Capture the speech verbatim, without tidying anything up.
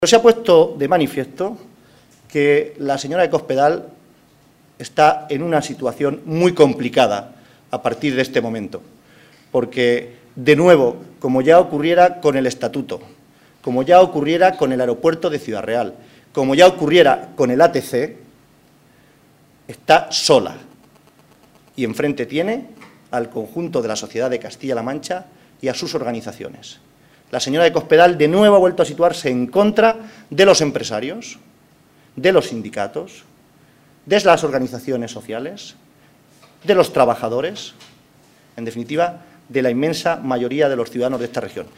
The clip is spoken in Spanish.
Pero se ha puesto de manifiesto que la señora de Cospedal está en una situación muy complicada a partir de este momento, porque, de nuevo, como ya ocurriera con el Estatuto, como ya ocurriera con el aeropuerto de Ciudad Real, como ya ocurriera con el A T C, está sola y enfrente tiene al conjunto de la sociedad de Castilla-La Mancha y a sus organizaciones. La señora de Cospedal de nuevo ha vuelto a situarse en contra de los empresarios, de los sindicatos, de las organizaciones sociales, de los trabajadores, en definitiva, de la inmensa mayoría de los ciudadanos de esta región.